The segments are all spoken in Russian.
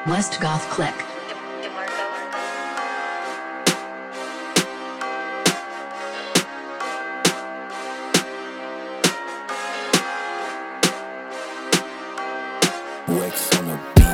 West Goth Click. Wax on the beat.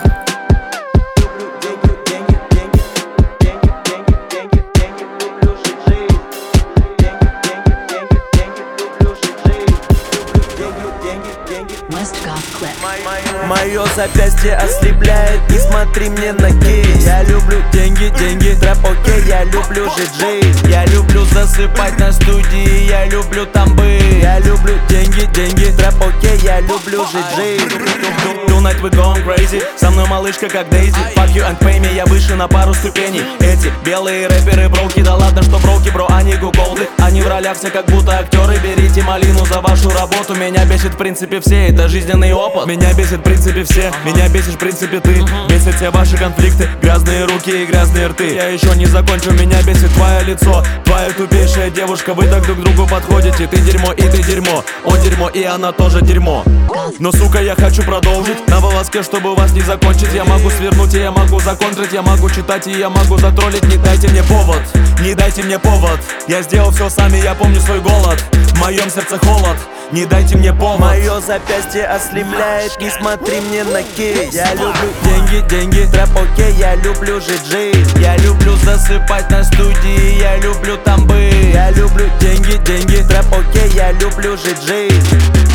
West Goth Click. Мое запястье ослепляет, не смотри мне на кейс. Я люблю деньги, деньги, трэп окей, я люблю жить жизнь. Я люблю засыпать на студии, я люблю там быть. Я люблю деньги, деньги, трэп окей, я люблю жить жизнь. Tonight we going crazy, со мной малышка как Дейзи. Fuck you and pay me, я выше на пару ступеней. Эти белые рэперы броуки, да ладно, что броуки, бро, они гуголды. Они в ролях все как будто актеры, берите малину за вашу работу. Меня бесит в принципе все, это жизненный опыт. Меня бесит в принципе все, меня бесишь в принципе ты. Бесят все ваши конфликты, грязные руки и грязные рты. Я еще не закончу, меня бесит твое лицо. Твоя тупейшая девушка, вы так друг к другу подходите. Ты дерьмо и ты дерьмо, он дерьмо и она тоже дерьмо. Но сука, я хочу продолжить на волоске, чтобы вас не закончить. Я могу свернуть и я могу законтрить, я могу читать и я могу затроллить. Не дайте мне повод, не дайте мне повод. Я сделал все сами, я помню свой голод. В моем сердце холод, не дайте мне повод. Мое запястье ослепляет, не смотри мне на кейс. Я люблю деньги, деньги, трэп окей, я люблю жить жизнь. Я люблю засыпать на студии, я люблю там быть. Я люблю деньги, деньги, трэп окей, я люблю жить жизнь.